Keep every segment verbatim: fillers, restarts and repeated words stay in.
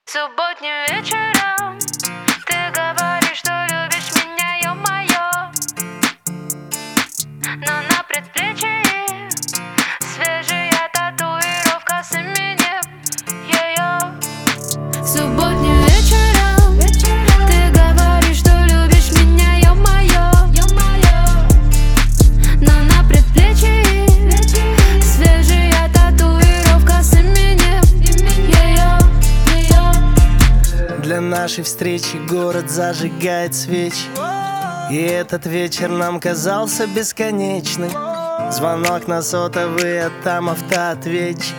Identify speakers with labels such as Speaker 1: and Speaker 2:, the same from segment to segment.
Speaker 1: Субботним вечером ты говоришь, что любишь меня, ё-моё. Но на предплечье свежая татуировка с именем её. Субботним вечером ты говоришь, что любишь меня, ё-моё. Но на предплечье свежая татуировка с именем её.
Speaker 2: Для нашей встречи город зажигает свечи, и этот вечер нам казался бесконечным. Звонок на сотовый, а там автоответчик.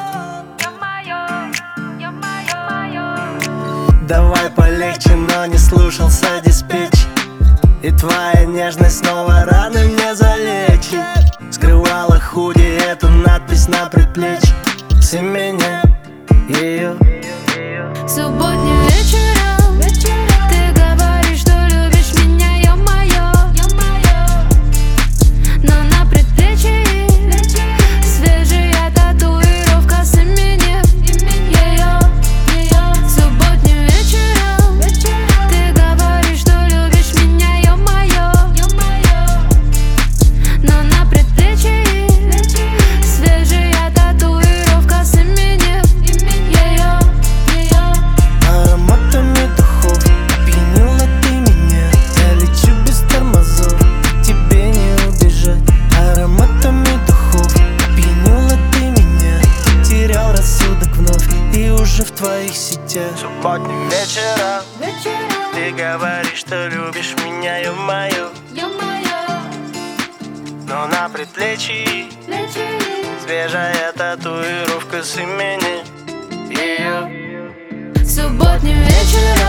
Speaker 2: Давай полегче, но не слушался диспетч. И твоя нежность снова раны мне залечит. Скрывала худи эту надпись на предплечье с именем ее.
Speaker 1: Субботним вечером ты говоришь, что любишь меня, ё-моё. Но на предплечье свежая татуировка с именем её. Субботним вечером ты говоришь, что любишь меня, ё-моё. Но на предплечье свежая татуировка с именем её.
Speaker 2: Ароматами духов опьянила ты меня. Я лечу без тормозов, к тебе не убежать. Ароматами духов опьянила ты меня. Терял рассудок вновь и уже в твоих сетях. Субботним вечером ты говоришь, что любишь меня, ё-моё. Но на предплечье свежая татуировка с именем ее.
Speaker 1: Субботним вечером